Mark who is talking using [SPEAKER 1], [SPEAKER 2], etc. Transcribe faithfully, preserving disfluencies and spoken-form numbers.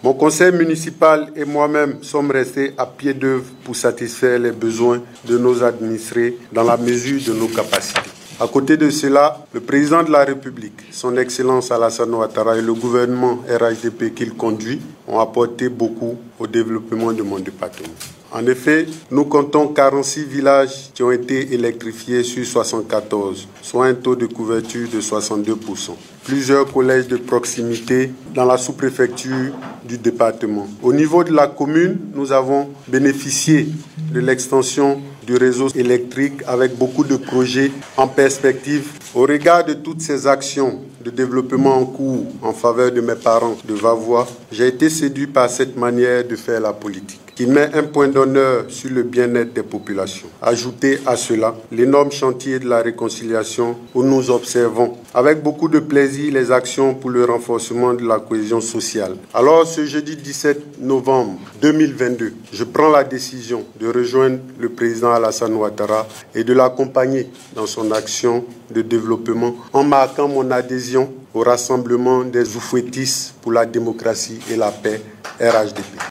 [SPEAKER 1] Mon conseil municipal et moi-même sommes restés à pied d'œuvre pour satisfaire les besoins de nos administrés dans la mesure de nos capacités. À côté de cela, le président de la République, son Excellence Alassane Ouattara et le gouvernement R H D P qu'il conduit ont apporté beaucoup au développement de mon département. En effet, nous comptons quarante-six villages qui ont été électrifiés sur soixante-quatorze, soit un taux de couverture de soixante-deux pour cent. Plusieurs collèges de proximité dans la sous-préfecture du département. Au niveau de la commune, nous avons bénéficié de l'extension du réseau électrique avec beaucoup de projets en perspective. Au regard de toutes ces actions de développement en cours en faveur de mes parents de Vavoie, j'ai été séduit par cette manière de faire la politique, qui met un point d'honneur sur le bien-être des populations. Ajoutez à cela l'énorme chantier de la réconciliation où nous observons avec beaucoup de plaisir les actions pour le renforcement de la cohésion sociale. Alors ce jeudi dix-sept novembre deux mille vingt-deux, je prends la décision de rejoindre le président Alassane Ouattara et de l'accompagner dans son action de développement en marquant mon adhésion au rassemblement des Oufouettis pour la démocratie et la paix R H D P.